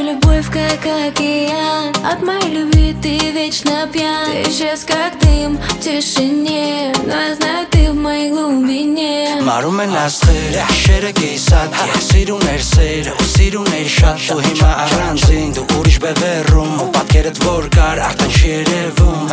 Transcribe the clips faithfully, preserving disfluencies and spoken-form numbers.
любовь как океан. От моей любви ты вечно пьян. Ты исчез как дым в тишине, но я знаю, ты в моей глубине. Մարում են աստղերը, շերը կիսատ Սիրուներ սեր ու սիրուներ շատ Դու հիմա առանձին, դու ուրիշ բևեռում Ու պատկերդ որ կար, արդեն չի երևում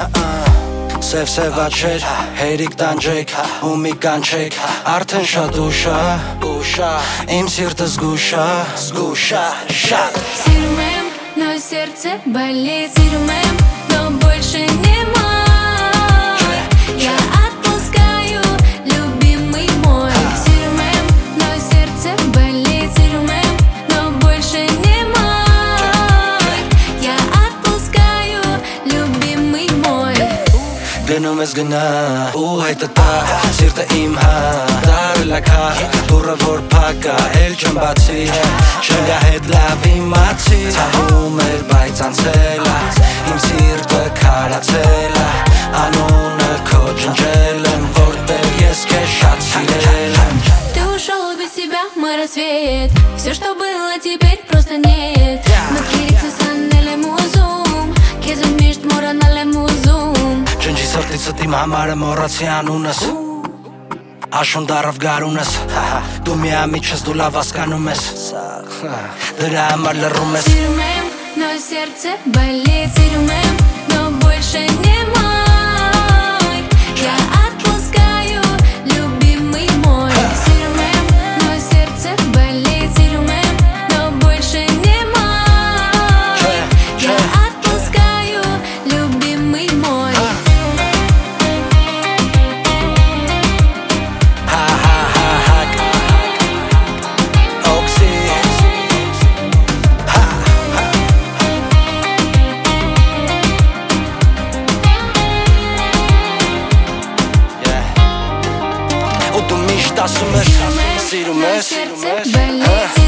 Սև-սև աչեր, հերիք տանջեք ու մի կանչեք Արդեն շատ ուշա, ուշա Իմ սիրտը զգուշ ա, զգուշ ա, շատ Սիրում եմ, но сердце болит. Сирум եմ, но больше не мой. Я отпускаю, любимый мой. Сирум եմ, но сердце болит. Сирум եմ, но больше не мой. Я отпускаю, любимый мой. Գնում ես գնա ու հետը տա Սիրտը իմ հա, դարել ա քա Դուրը որ փակա, էլ չեմ բացի Չնգա հետ լավ իմացի Ցավում էր, բայց անցել ա Իմ սիրտը քարացել ա Անունը քո ջնջել եմ Որտեղ ես քեզ շատ սիրել եմ Ты ушел без тебя, мой рассвет. Все, что было, теперь просто нет. Мы կիրիքս անելեմ ուզում Քեզ միշտ մոռանալեմ ուզում Ջնջի սրտիցդ իմ համարը մոռացի անունս Աշուն դարավ գարունս Դու միամիջ ես, դու լավ հասկանում ես Դրա համար լռում ես Սիրում եմ, но сердце болит. Сирум եմ, но больше не мой. Я отпускаю, любимый мой. Сирум եմ, но сердце болит. Сирум եմ, но больше не мой. Я отпускаю, любимый мой. Ու դու միշտ ասում ես, սիրում ես, Сердце болит.